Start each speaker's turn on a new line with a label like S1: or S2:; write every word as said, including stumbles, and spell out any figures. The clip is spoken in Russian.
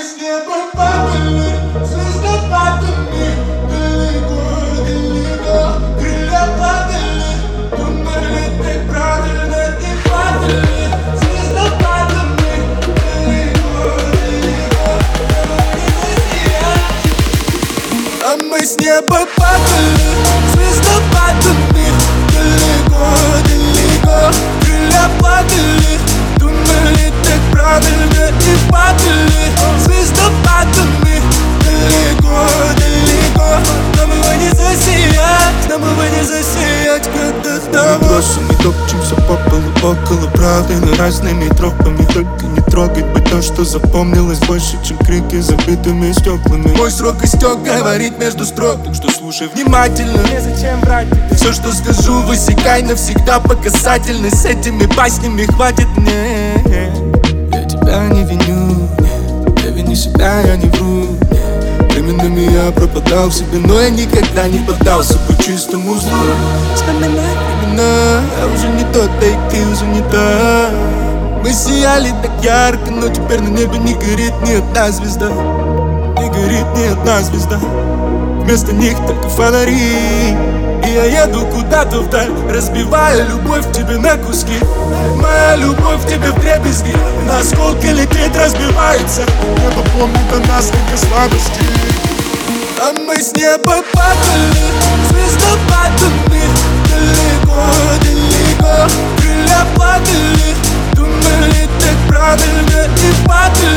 S1: с неба падали, звездопадами, далеко, далеко, крылья падали, думали так правильно и падали, звездопадами, далеко, далеко, а мы с неба падали, звездопадами, далеко, далеко, крылья падали, думали так правильно и падали, звездопадами, далеко, далеко. Нам его не засиять, нам его не засиять когда-то. Мы бросим и топчемся по полу около правды, но разными тропами. Только не трогать бы то, что запомнилось больше, чем крики забитыми стеклами. Мой срок истек, говорит между строк, так что слушай внимательно.
S2: Мне зачем врать?
S1: Все, что скажу, высекай навсегда по касательной. С этими баснями хватит мне. Я тебя не виню, я виню себя, я не вру. Временами я пропадал в себе, но я никогда не поддался по чистому злу. Вспоминай времена, я уже не тот, да и ты уже не та. Мы сияли так ярко, но теперь на небе не горит ни одна звезда. Не горит ни одна звезда. Вместо них только фонари. И я еду куда-то вдаль, разбивая любовь к тебе на куски. Моя любовь к тебе вдребезги, на осколки летит, разбивается. Небо помнит о нас, как о слабости. А мы с неба падали, звездопадами, далеко, далеко, крылья падали, думали так правильно и падали.